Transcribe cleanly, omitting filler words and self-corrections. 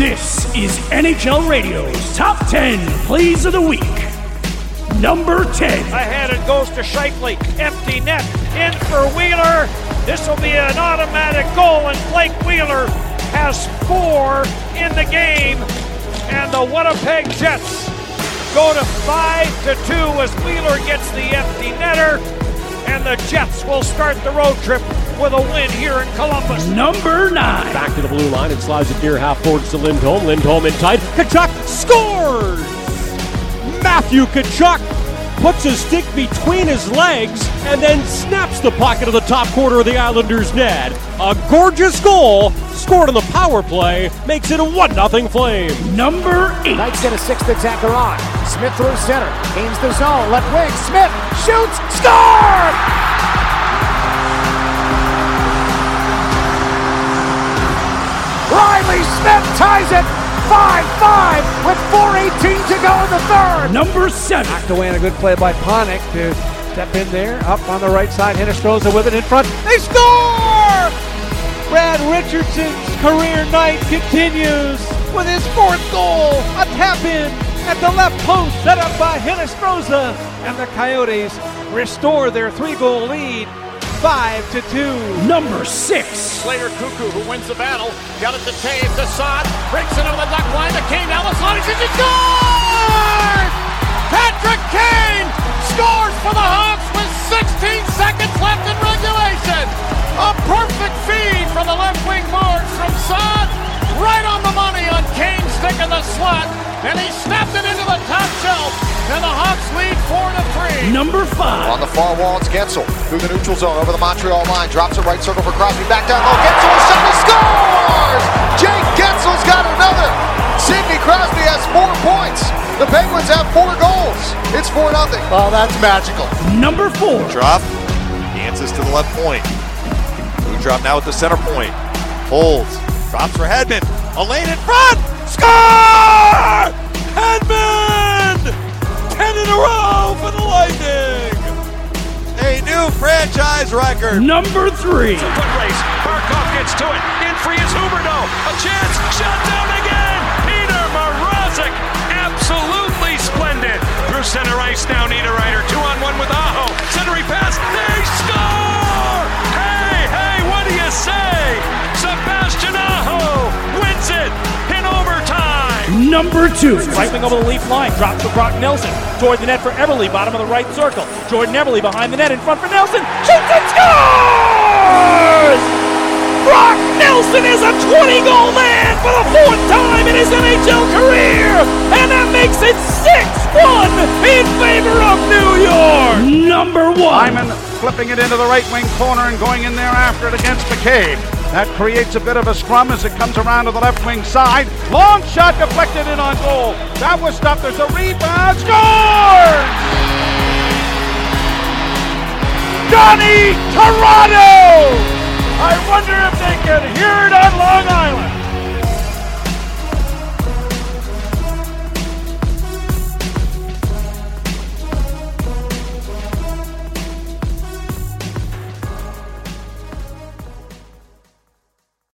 This is NHL Radio's Top 10 Plays of the Week. Number 10. Ahead it goes to Scheifele. Empty net. In for Wheeler. This will be an automatic goal, and Blake Wheeler has 4 in the game. And the Winnipeg Jets go to 5-2 as Wheeler gets the empty netter. And the Jets will start the road trip with a win here in Columbus. Number 9. Back to the blue line and slides it near half forwards to Lindholm. Lindholm in tight. Tkachuk scores! Matthew Tkachuk puts his stick between his legs and then snaps the pocket of the top corner of the Islanders' net. A gorgeous goal scored on the power play makes it a 1-0 Flame. Number 8. Knights get a sixth attacker on. Smith through center. Gains the zone. Left wing. Smith shoots. Score! Riley Smith ties it. 5-5 with 4:18 to go in the third. Number 7. Knocked away and a good play by Panik to step in there. Up on the right side. Hinostroza with it in front. They score! Brad Richardson's career night continues with his 4th goal. A tap-in at the left post set up by Hinostroza. And the Coyotes restore their 3-goal lead. 5-2. Number 6. Slater Cuckoo, who wins the battle, got it to Taves, to Saad, breaks it over the duck line to Kane. Ellis on it, he scores! Patrick Kane scores for the Hawks with 16 seconds left in regulation. A perfect feed from the left wing boards from Saad, right on the money on Kane's stick in the slot, and he snapped it into the top shelf, and the Hawks lead 4-3. Number 5. On the far wall, it's Gensel through the neutral zone over the Montreal line, drops it right circle for Crosby, back down low. Gensel is shot, he scores! Jake Gensel's got another. Sidney Crosby has 4 points. The Penguins have 4 goals. It's 4-0. Oh, that's magical. Number 4. Drop, dances to the left point. Drop now at the center point. Holds, drops for Hedman. A lane in front. Score! Hedman! 10 in a row for the Lightning. A new franchise record. Number 3. It's a foot race. Barkov gets to it. In free is Huberdeau. A chance. Shot down again. Peter Mrazek. Absolutely splendid. Through center ice now. Niederreiter. 2-on-1 with Aho. Centering pass. They score! Hey, what do you say? Sebastian Aho wins it in overtime. Number 2. Right wing over the leaf line, drops for Brock Nelson. Toward the net for Everly, bottom of the right circle. Jordan Everly behind the net, in front for Nelson. Shoots and scores! Brock Nelson is a 20-goal man for the 4th time in his NHL career! And that makes it 6-1 in favor of New York! Number 1. Hyman flipping it into the right wing corner and going in there after it against McCabe. That creates a bit of a scrum as it comes around to the left wing side. Long shot deflected in on goal. That was stopped. There's a rebound. Scores! Johnny Toronto! I wonder if they can hear it on Long Island.